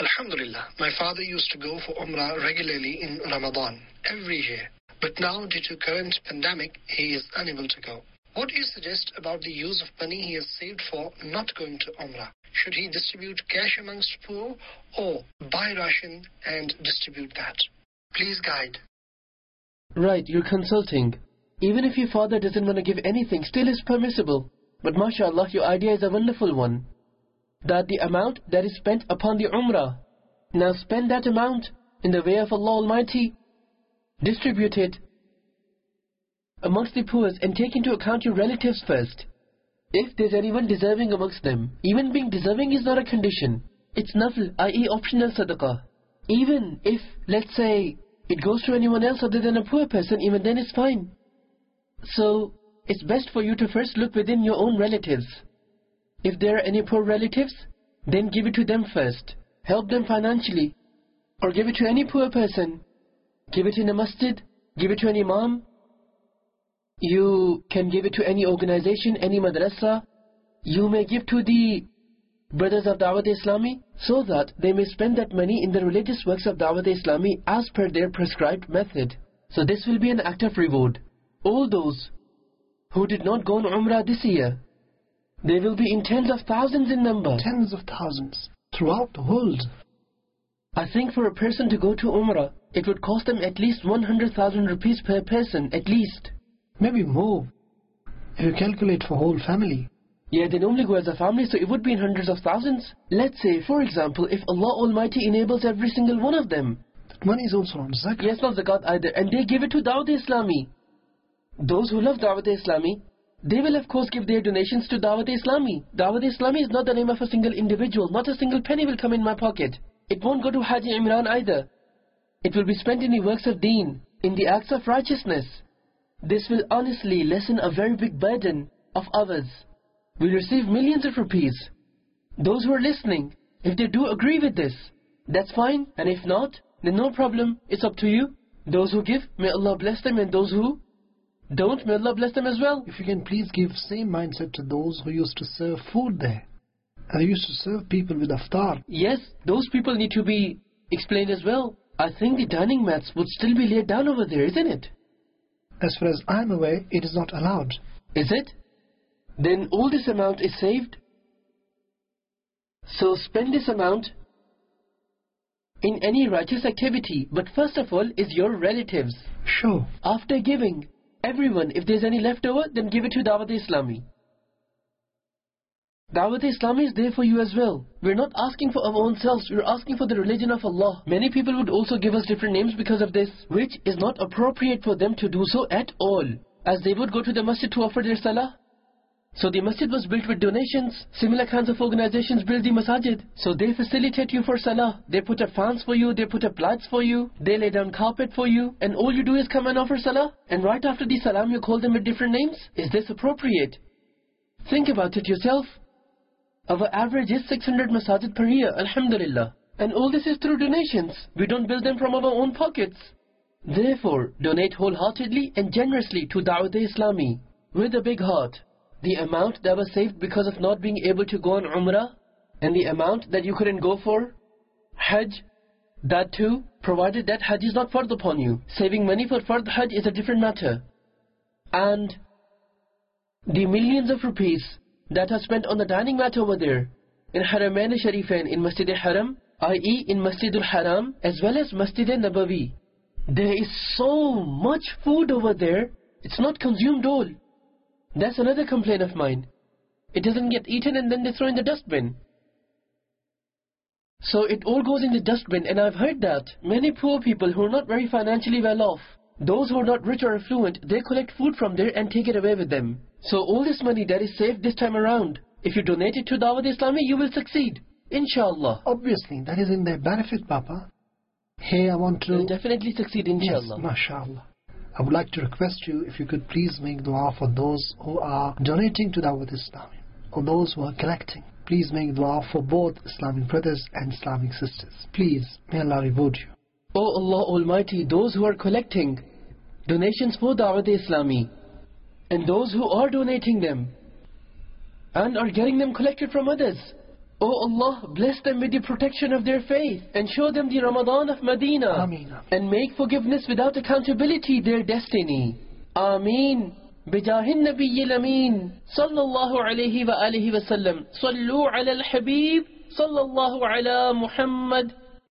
Alhamdulillah, my father used to go for Umrah regularly in Ramadan, every year. But now, due to current pandemic, he is unable to go. What do you suggest about the use of money he has saved for not going to Umrah? Should he distribute cash amongst poor or buy ration and distribute that? Please guide. Right, you're consulting. Even if your father doesn't want to give anything, still is permissible. But mashallah, your idea is a wonderful one. That the amount that is spent upon the Umrah, now spend that amount in the way of Allah Almighty. Distribute it amongst the poor and take into account your relatives first. If there's anyone deserving amongst them, even being deserving is not a condition. It's nafl, i.e. optional sadaqah. Even if, let's say, it goes to anyone else other than a poor person, even then it's fine. So, it's best for you to first look within your own relatives. If there are any poor relatives, then give it to them first. Help them financially. Or give it to any poor person. Give it in a masjid. Give it to an imam. You can give it to any organization, any madrasa. You may give to the brothers of Dawat Islami, so that they may spend that money in the religious works of Dawat Islami as per their prescribed method. So this will be an act of reward. All those who did not go on Umrah this year, they will be in tens of thousands in number. Tens of thousands throughout the world. I think for a person to go to Umrah, it would cost them at least 100,000 rupees per person, at least. Maybe more, if you calculate for whole family. Yeah, they normally go as a family, so it would be in hundreds of thousands. Let's say, for example, if Allah Almighty enables every single one of them. That money is also on zakat. Yes, not zakat either. And they give it to Dawat Islami. Those who love Dawat Islami, they will of course give their donations to Dawat Islami. Dawat Islami is not the name of a single individual. Not a single penny will come in my pocket. It won't go to Haji Imran either. It will be spent in the works of deen, in the acts of righteousness. This will honestly lessen a very big burden of ours. We'll receive millions of rupees. Those who are listening, if they do agree with this, that's fine. And if not, then no problem. It's up to you. Those who give, may Allah bless them, and those who don't, may Allah bless them as well. If you can please give same mindset to those who used to serve food there. And they used to serve people with iftar. Yes, those people need to be explained as well. I think the dining mats would still be laid down over there, isn't it? As far as I'm aware, it is not allowed. Is it? Then all this amount is saved. So spend this amount in any righteous activity. But first of all is your relatives. Sure. After giving, everyone, if there's any left over, then give it to Dawat Islami. Dawat Islami is there for you as well. We're not asking for our own selves, we're asking for the religion of Allah. Many people would also give us different names because of this, which is not appropriate for them to do so at all, as they would go to the masjid to offer their salah. So the masjid was built with donations. Similar kinds of organizations build the masajid. So they facilitate you for salah. They put up fans for you, they put up lights for you, they lay down carpet for you, and all you do is come and offer salah. And right after the salam you call them with different names. Is this appropriate? Think about it yourself. Our average is 600 masajid per year, alhamdulillah. And all this is through donations. We don't build them from our own pockets. Therefore, donate wholeheartedly and generously to Dawat Islami with a big heart. The amount that was saved because of not being able to go on Umrah, and the amount that you couldn't go for Hajj, that too, provided that Hajj is not fard upon you. Saving money for fard Hajj is a different matter. And the millions of rupees that are spent on the dining mat over there, in Haramain Sharifain, in Masjid al-Haram, i.e. in Masjid al-Haram, as well as Masjid al-Nabawi. There is so much food over there, it's not consumed all. That's another complaint of mine. It doesn't get eaten and then they throw in the dustbin. So it all goes in the dustbin, and I've heard that many poor people who are not very financially well off, those who are not rich or affluent, they collect food from there and take it away with them. So all this money that is saved this time around, if you donate it to Dawat Islami, you will succeed. Inshallah. Obviously, that is in their benefit, Papa. Hey, I want to... You'll definitely succeed, inshallah. Yes, mashallah. I would like to request you, if you could please make dua for those who are donating to Dawat Islami, or those who are collecting. Please make dua for both Islamic brothers and Islamic sisters. Please, may Allah reward you. O Allah Almighty, those who are collecting donations for Dawat Islami, and those who are donating them, and are getting them collected from others, O Allah, bless them with the protection of their faith and show them the Ramadan of Medina. Ameen. And make forgiveness without accountability their destiny. Ameen. بجاه النبي الأمين صلى الله عليه وآله وسلم صلوا على الحبيب صلى الله على محمد